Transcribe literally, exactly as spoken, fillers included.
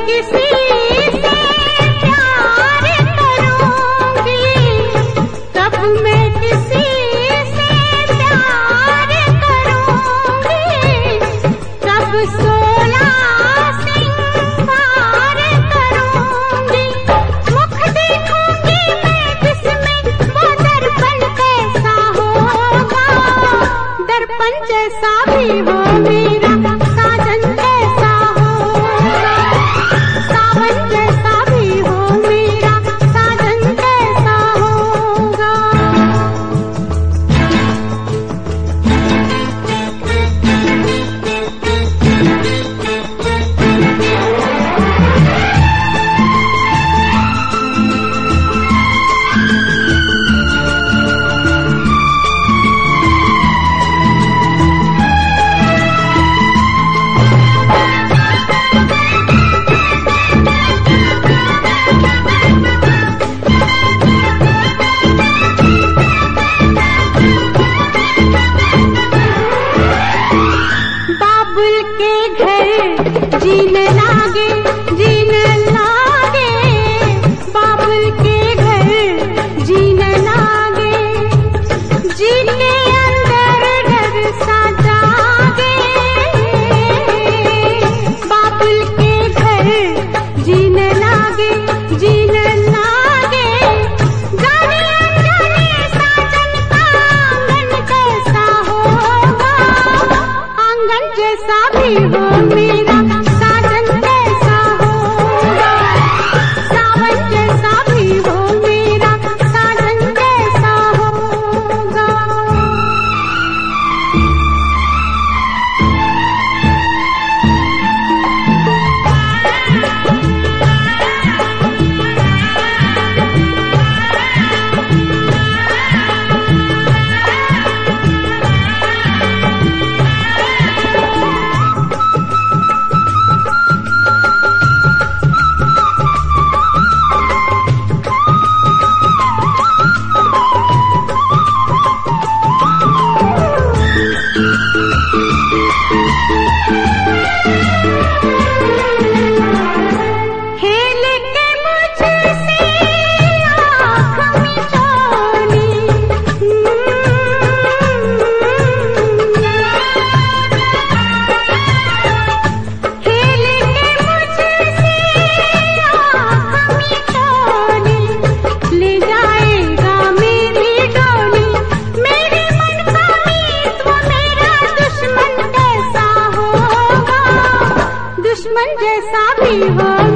किसी से प्यार करूंगी, तब मैं किसी से प्यार करूंगी, तब सोला सिंगार करूंगी। मुख देखूंगी मैं जिसमें वो दर्पण कैसा होगा, दर्पण जैसा भी हो मेरा साजन कैसा होगा, सावन जैसा भी हो मेरा साजन कैसा होगा। बाबुल के घर जीने लागे, जीने लागे, बाबुल के घर जीने लागे, जी के अंदर डर सा जागे। बाबुल के घर जीने लागे, जीने लागे, जाने अनजाने साजन का आंगन कैसा होगा, आंगन जैसा भी हो मेरा साजन कैसा होगा, सावन जैसा भी हो मेरा साजन कैसा होगा। खेल के मुझसे आँख मिचौनी, खेल के मुझसे आँख मिचौनी, ले जाएगा मेरी डोली, मेरे मन का मीत वो मेरा दुश्मन कैसा होगा, दुश्मन जैसा भी हो